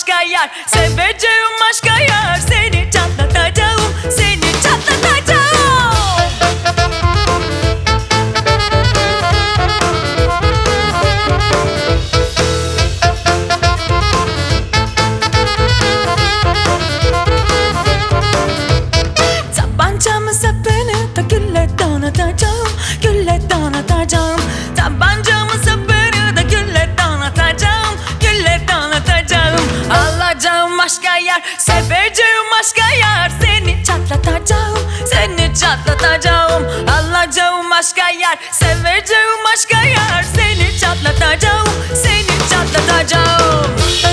başka yer, seveceğim başka yer. Seni çatlatacağım, seni çatlatacağım. Tabancamın sapını da gülle donatacağım, gülle donatacağım. Tabancamın sapını da gülle donatacağım, gülle donatacağım. Alacağım başka yer, seveceğim başka yer. Seni çatlatacağım, seni çatlatacağım. Alacağım başka yer, seveceğim başka yer. Seni çatlatacağım, seni çatlatacağım.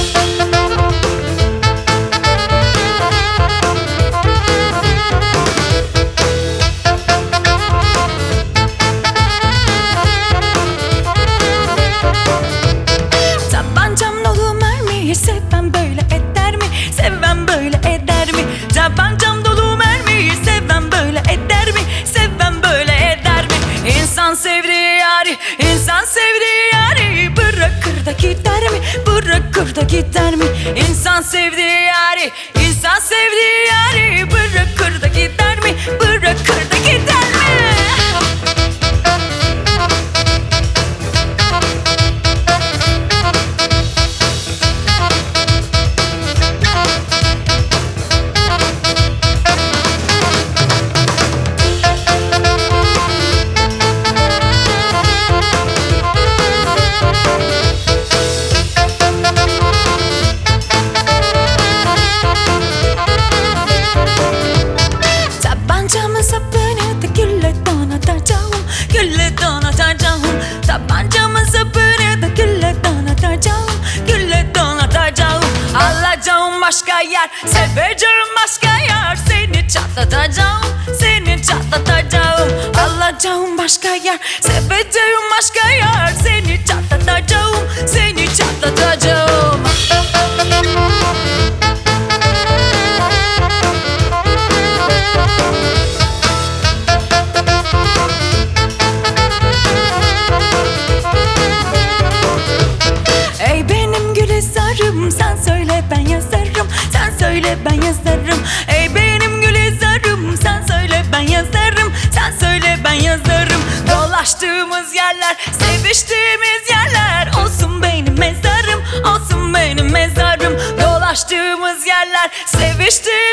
Tabancam dolu mermiyi seven böyle eder mi? Seven böyle eder mi? Tabancam dolu mermiyi seven böyle eder mi? Seven böyle eder mi? İnsan sevdiği yari, insan sevdiği yari bırakır da gider mi? Bırakır da gider mi? İnsan sevdiği yari, insan sevdiği yari bırakır da gider mi? Bırakır da gider mi? Tabancamın sapını da gülle donatacağım, gülle donatacağım. Tabancamın sapını da gülle donatacağım, gülle donatacağım. Alacağım başka yer, seveceğim başka yer. Seni çatlatacağım, seni çatlatacağım. Alacağım başka yer, seveceğim başka yer. Seni çatlatacağım, seni çatlatacağım. Ey benim Gülizar'ım, sen söyle ben yazarım, sen söyle ben yazarım. Ey benim Gülizar'ım, sen söyle ben yazarım, sen söyle ben yazarım. Dolaştığımız yerler, seviştiğimiz yerler olsun benim mezarım, olsun benim mezarım. Dolaştığımız yerler, seviştiğimiz